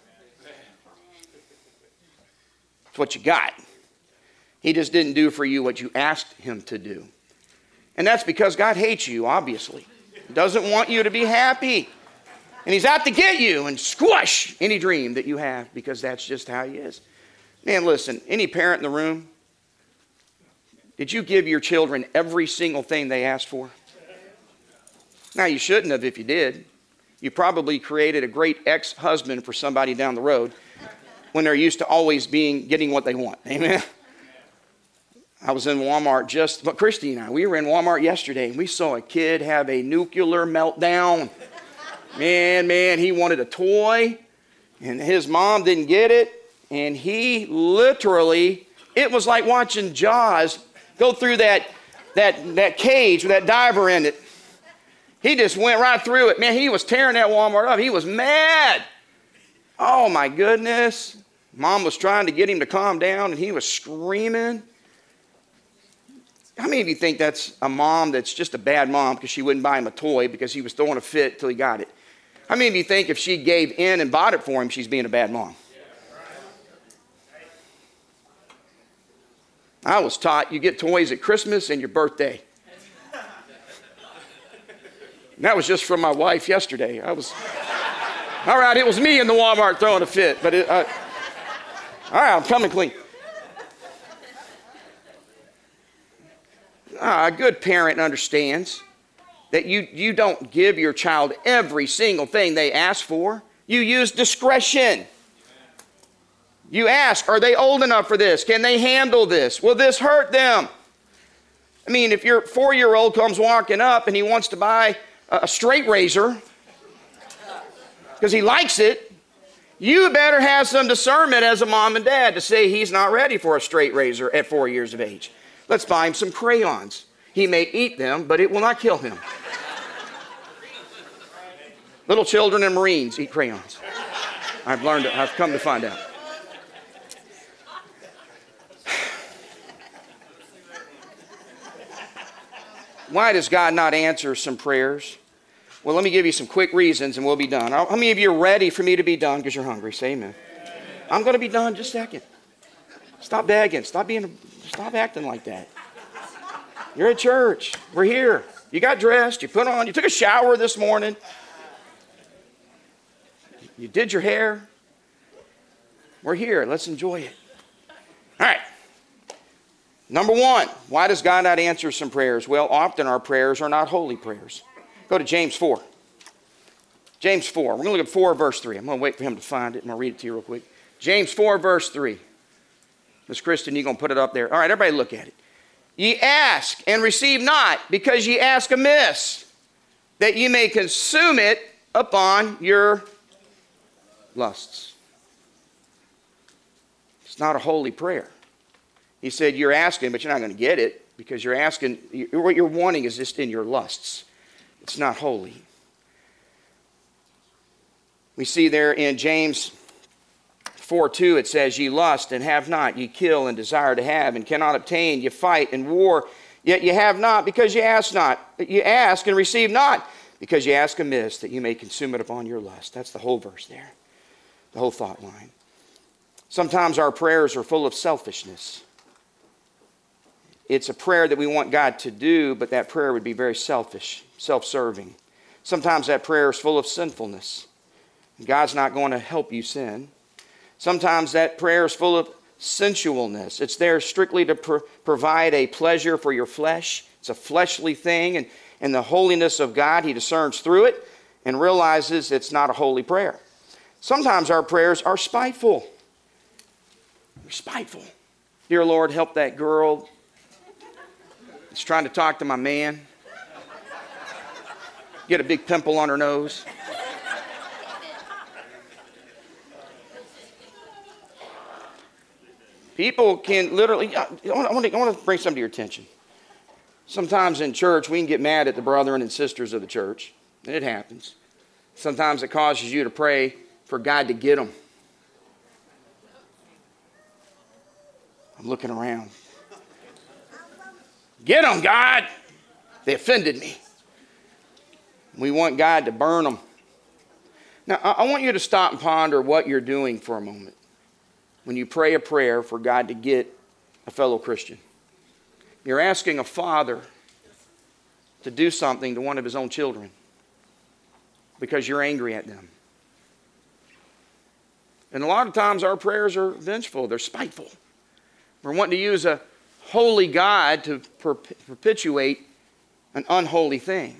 It's what you got. He just didn't do for you what you asked him to do. And that's because God hates you, obviously. He doesn't want you to be happy. And he's out to get you and squash any dream that you have, because that's just how he is. Man, listen, any parent in the room, did you give your children every single thing they asked for? Now, you shouldn't have if you did. You probably created a great ex-husband for somebody down the road when they're used to always getting what they want. Amen? I was in Walmart but Christy and I, we were in Walmart yesterday, and we saw a kid have a nuclear meltdown. Man, he wanted a toy, and his mom didn't get it, and he literally, it was like watching Jaws go through that cage with that diver in it. He just went right through it. Man, he was tearing that Walmart up. He was mad. Oh, my goodness. Mom was trying to get him to calm down, and he was screaming. How many of you think that's a mom that's just a bad mom because she wouldn't buy him a toy because he was throwing a fit till he got it? How many of you think if she gave in and bought it for him, she's being a bad mom? I was taught you get toys at Christmas and your birthday. And that was just from my wife yesterday. All right, it was me in the Walmart throwing a fit, but all right, I'm coming clean. A good parent understands that you don't give your child every single thing they ask for. You use discretion. You ask, are they old enough for this? Can they handle this? Will this hurt them? I mean, if your 4-year-old comes walking up and he wants to buy a straight razor because he likes it, you better have some discernment as a mom and dad to say he's not ready for a straight razor at 4 years of age. Let's buy him some crayons. He may eat them, but it will not kill him. Little children and Marines eat crayons. I've come to find out. Why does God not answer some prayers? Well, let me give you some quick reasons and we'll be done. How many of you are ready for me to be done because you're hungry? Say amen. I'm going to be done in just a second. Stop begging. Stop acting like that. You're at church. We're here. You got dressed. You took a shower this morning. You did your hair. We're here. Let's enjoy it. All right. Number one, why does God not answer some prayers? Well, often our prayers are not holy prayers. Go to James 4. James 4. We're going to look at 4 verse 3. I'm going to wait for him to find it. I'm going to read it to you real quick. James 4 verse 3. Miss Kristen, you're going to put it up there. All right, everybody look at it. Ye ask and receive not, because ye ask amiss, that ye may consume it upon your lusts. It's not a holy prayer. He said you're asking, but you're not going to get it, because you're asking, what you're wanting is just in your lusts. It's not holy. We see there in James 4:2, it says, ye lust and have not, ye kill and desire to have and cannot obtain, ye fight and war, yet ye have not, because ye ask not. Ye ask and receive not, because ye ask amiss, that ye may consume it upon your lust. That's the whole verse there, the whole thought line. Sometimes our prayers are full of selfishness. It's a prayer that we want God to do, but that prayer would be very selfish, self-serving. Sometimes that prayer is full of sinfulness. God's not going to help you sin. Sometimes that prayer is full of sensualness. It's there strictly to provide a pleasure for your flesh. It's a fleshly thing, and the holiness of God, He discerns through it and realizes it's not a holy prayer. Sometimes our prayers are spiteful. They're spiteful. Dear Lord, help that girl that's trying to talk to my man. Get a big pimple on her nose. People can literally, I want to bring something to your attention. Sometimes in church, we can get mad at the brethren and sisters of the church. And it happens. Sometimes it causes you to pray for God to get them. I'm looking around. Get them, God! They offended me. We want God to burn them. Now, I want you to stop and ponder what you're doing for a moment when you pray a prayer for God to get a fellow Christian. You're asking a father to do something to one of his own children because you're angry at them. And a lot of times our prayers are vengeful. They're spiteful. We're wanting to use a holy God to perpetuate an unholy thing.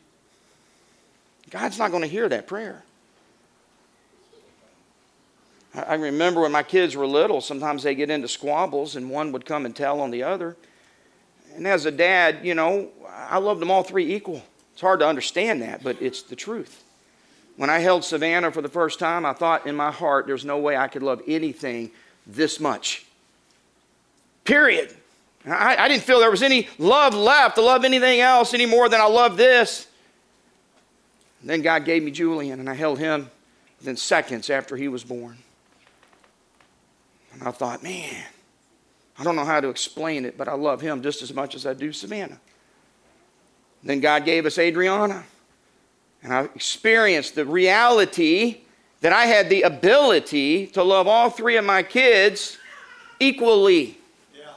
God's not going to hear that prayer. I remember when my kids were little, sometimes they get into squabbles and one would come and tell on the other. And as a dad, I loved them all three equal. It's hard to understand that, but it's the truth. When I held Savannah for the first time, I thought in my heart, there's no way I could love anything this much. Period. I didn't feel there was any love left to love anything else any more than I love this. And then God gave me Julian, and I held him within seconds after he was born. And I thought, man, I don't know how to explain it, but I love him just as much as I do Savannah. Then God gave us Adriana. And I experienced the reality that I had the ability to love all three of my kids equally. Yeah.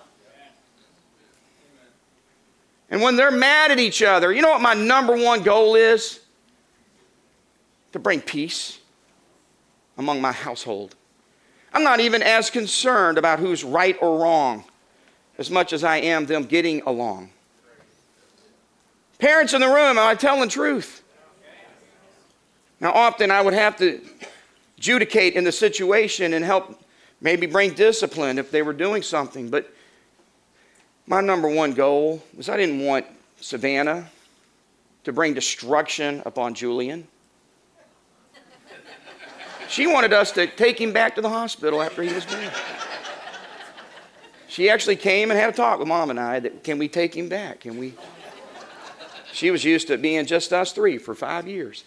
And when they're mad at each other, you know what my number one goal is? To bring peace among my household. I'm not even as concerned about who's right or wrong as much as I am them getting along. Parents in the room, am I telling truth? Now, often I would have to adjudicate in the situation and help maybe bring discipline if they were doing something. But my number one goal was I didn't want Savannah to bring destruction upon Julian. She wanted us to take him back to the hospital after he was born. She actually came and had a talk with Mom and I that, can we take him back? Can we? She was used to it being just us three for 5 years.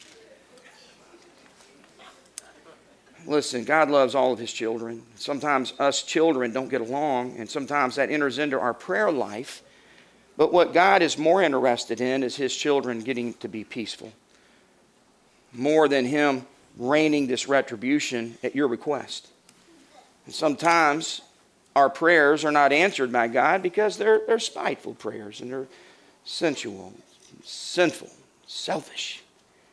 Listen, God loves all of his children. Sometimes us children don't get along, and sometimes that enters into our prayer life. But what God is more interested in is his children getting to be peaceful, more than him raining this retribution at your request. And sometimes our prayers are not answered by God because they're spiteful prayers, and they're sensual, sinful, selfish.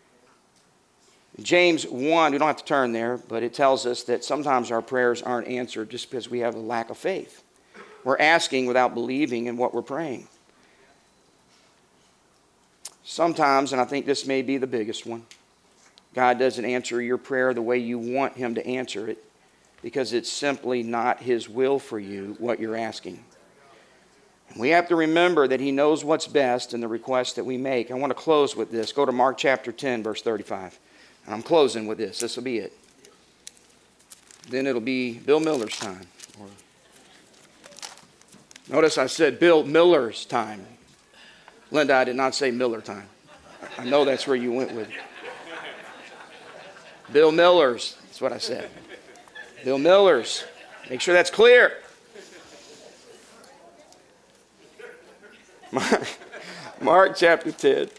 James 1, we don't have to turn there, but it tells us that sometimes our prayers aren't answered just because we have a lack of faith. We're asking without believing in what we're praying. Sometimes, and I think this may be the biggest one, God doesn't answer your prayer the way you want him to answer it because it's simply not his will for you what you're asking. We have to remember that he knows what's best in the requests that we make. I want to close with this. Go to Mark chapter 10, verse 35. And I'm closing with this. This will be it. Then it'll be Bill Miller's time. Notice I said Bill Miller's time. Linda, I did not say Miller time. I know that's where you went with it. Bill Miller's. That's what I said. Bill Miller's. Make sure that's clear. Mark chapter 10.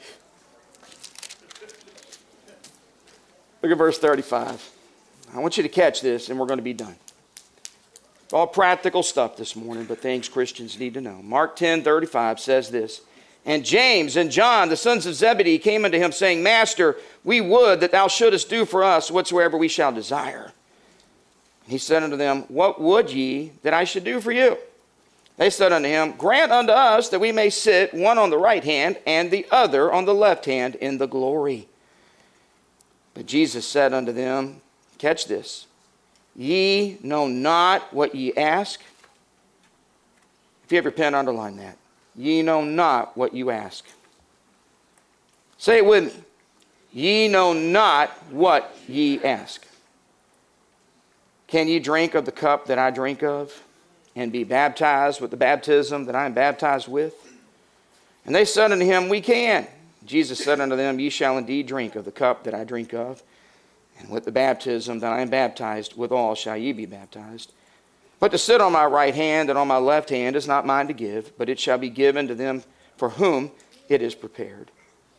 Look at verse 35. I want you to catch this, and we're going to be done. It's all practical stuff this morning, but things Christians need to know. Mark 10:35 says this. And James and John, the sons of Zebedee, came unto him, saying, Master, we would that thou shouldest do for us whatsoever we shall desire. And he said unto them, What would ye that I should do for you? They said unto him, Grant unto us that we may sit one on the right hand and the other on the left hand in the glory. But Jesus said unto them, catch this, ye know not what ye ask. If you have your pen, underline that. Ye know not what you ask. Say it with me. Ye know not what ye ask. Can ye drink of the cup that I drink of, and be baptized with the baptism that I am baptized with? And they said unto him, We can. Jesus said unto them, Ye shall indeed drink of the cup that I drink of, and with the baptism that I am baptized withal shall ye be baptized. But to sit on my right hand and on my left hand is not mine to give, but it shall be given to them for whom it is prepared.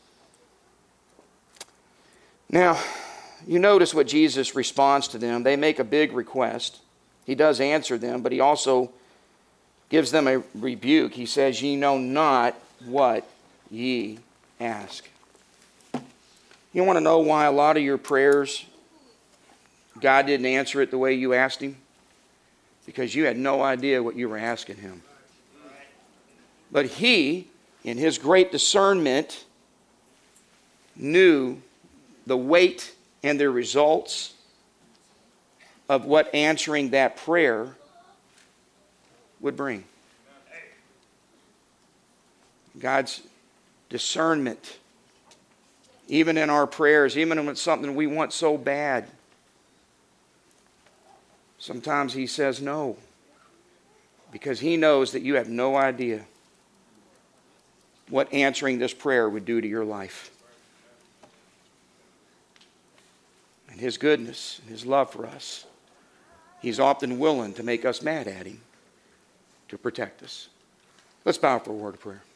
Now, you notice what Jesus responds to them. They make a big request. He does answer them, but he also gives them a rebuke. He says, Ye know not what ye ask. You want to know why a lot of your prayers, God didn't answer it the way you asked him? Because you had no idea what you were asking him. But he, in his great discernment, knew the weight and the results of what answering that prayer would bring. God's discernment, even in our prayers, even when it's something we want so bad. Sometimes He says no, because He knows that you have no idea what answering this prayer would do to your life. And His goodness, His love for us, He's often willing to make us mad at Him to protect us. Let's bow for a word of prayer.